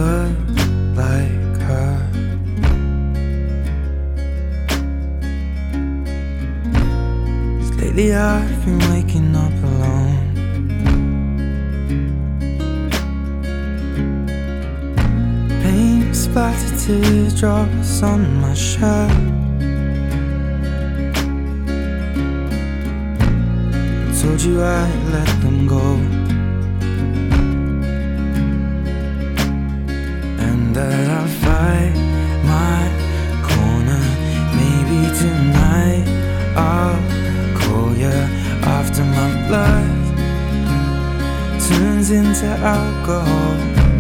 look like her. Lately I've been waking up alone. Paint splattered teardrops on my shirt. I told you I'd let them go, and that I'll fight my corner. Maybe tonight I'll call you after my blood turns into alcohol.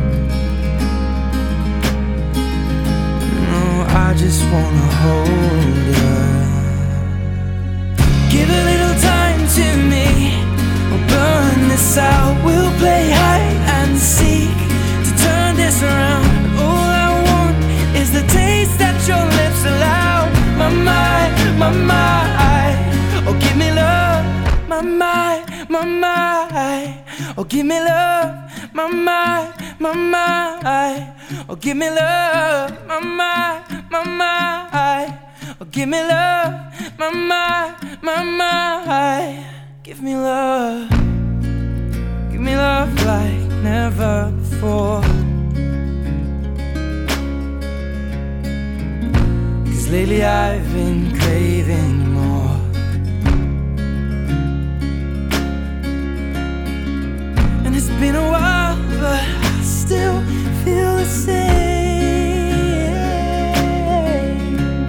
No, I just wanna hold you. Give a little time to me, we'll burn this out. We'll play hide and seek to turn this around. All I want is the taste that your lips allow. My mind, my mind. Oh, give me love, my mind, my mind. Oh, give me love, my mind, my mind. Oh, give me love, my mind, my mind. Oh, give me love, my mind, my mind. Give me love like never before. 'Cause lately I've been craving more. It's been a while, but I still feel the same.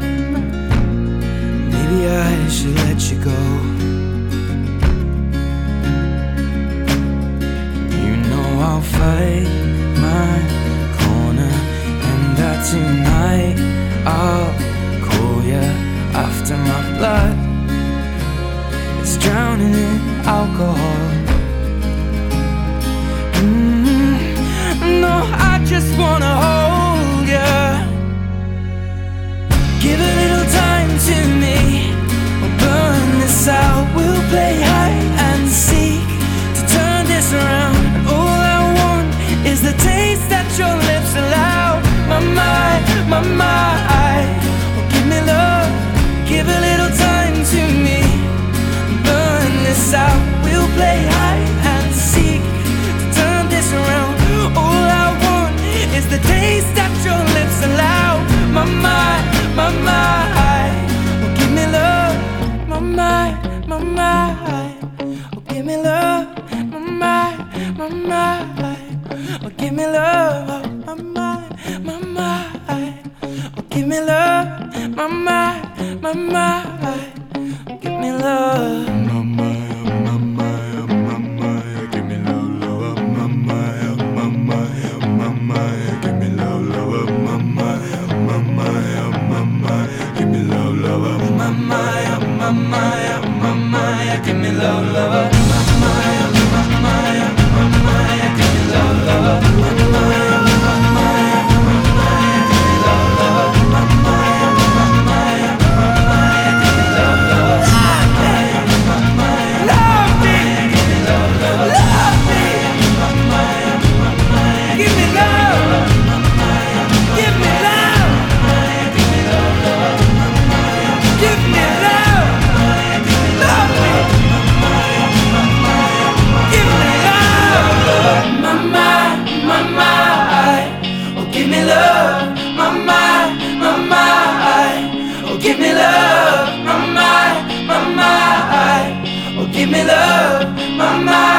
Maybe I should let you go. You know I'll fight my corner, and that tonight I'll call you after my blood is drowning in alcohol. No, I just wanna hold you. Give a little time to me, we'll burn this out. We'll play hide and seek to turn this around. And all I want is the taste that your lips allow. My mind, my mind. Oh, give me love, give a little time to me, burn this out. We'll play hide and seek to turn this around. All I want is the taste that your lips allow. My mind, my mind. Oh, give me love, my mind, my mind. Oh, give me love, my mind, my mind. Oh, give me love, my mind, my mind. Oh, give me love, my mind, my mind. Oh, give me love, my mind. Give me love, love. Give me love, my mind, my mind. Oh, give me love, my mind.